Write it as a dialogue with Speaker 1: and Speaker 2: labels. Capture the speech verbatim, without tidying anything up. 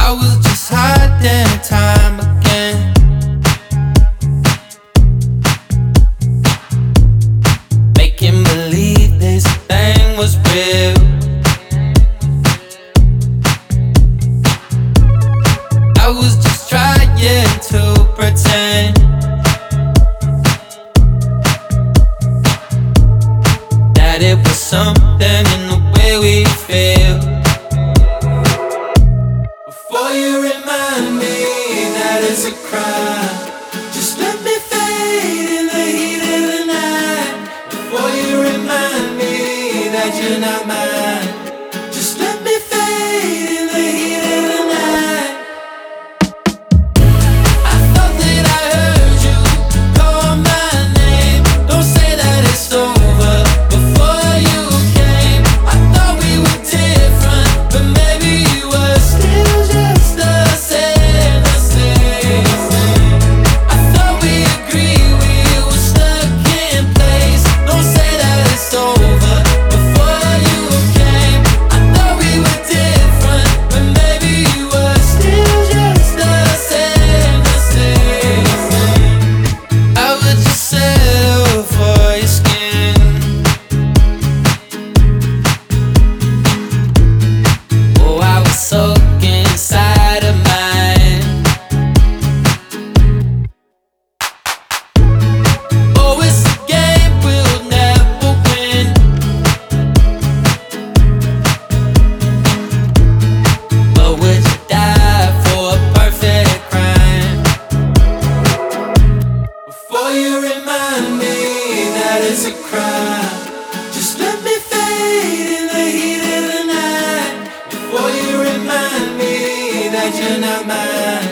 Speaker 1: I was just hiding time again. Making believe this thing was real. I was just trying to pretend that it was something in the way we feel. Before you remind me that it's a crime, just let me fade in the heat of the night. Before you remind me that you're not mine, just let me fade in the heat of the night. I thought that I heard you call my name. Don't say that it's over before you came. I thought we were different, but maybe you were still just the same, the same. I thought we agreed we were stuck in place. Don't say that it's over before you came. I thought we were different, but maybe you were still just the same, the same. I would just settle for your skin. Oh, I was soaking inside of mine. Oh, it's a game we'll never win. But would you die for a perfect crime? Before you remind me that it's a crime, just let me fade in the heat of the night. Before you remind me that you're not mine,